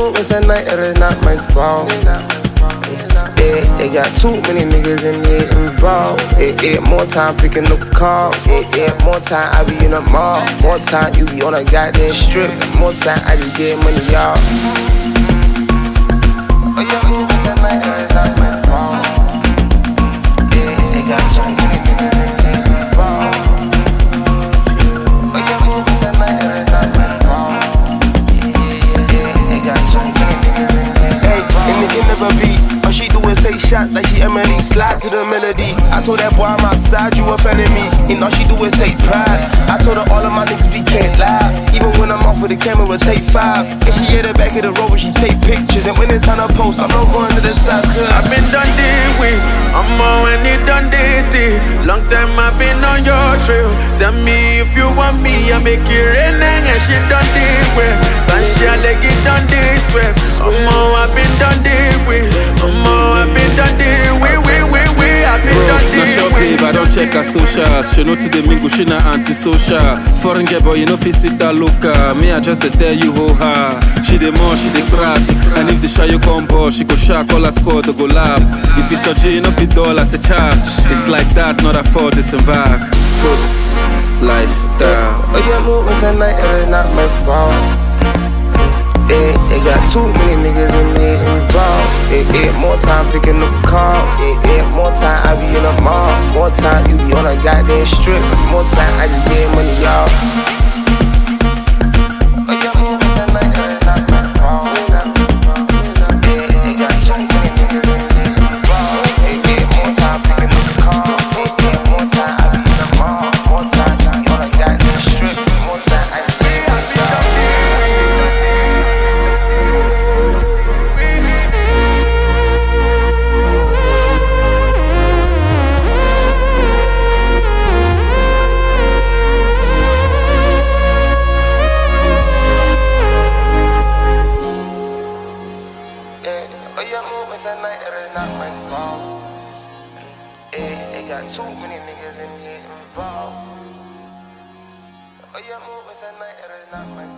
movements at night, it is not my fault. They got too many niggas in here involved. More time picking up a call. More time I be in the mall. More time you be on a goddamn strip. More time I just get money, y'all. Oh, yeah, movements at night, it is not my fault. They got too many niggas in here involved. Oh, yeah, movements at night, it is not my fault. They got too many niggas in here involved. Hey, in the end of a beat. She do is take shots like she Emily, slide to the melody. I told that boy I'm outside, you offended me. And all she do is take pride. I told her all of my niggas we can't lie. Even when I'm off with the camera, take 5. And she at the back of the road when she take pictures. And when it's time to post, I'm not going to the side. I've been done deal with, I'm more when it done dated. Long time I've been on your trail. Tell me if you want me, I make it rain and she done deal with. But she like it done this way. I'm more I've been done deal with. I've been done deal with, I've been done deal with. Not sure babe, I don't check her socials. She know to the mingle, she not anti-social. Foreign girl boy, you know fi sit that local. Me I just tell you ho ha. She the more, she the crass. And if the shy you come board, she go shark all her squad to go lab. If it's a G, you know fi dollars a charge. It's like that, not afford disembark. Cause lifestyle. Oh yeah, movements at night, it is not my fault. They got too many niggas in here involved. More time picking up a call. More time I be in the mall. More time you be on a goddamn strip. More time I just get money, y'all. Oh yeah, movements at night, it is not my fault. They got too many niggas in here involved. More time picking up a call. More time I be in the mall. More time you be on a goddamn strip. More time I just get money, y'all. They got too many niggas in here involved. Oh yeah, movements at night, it is not my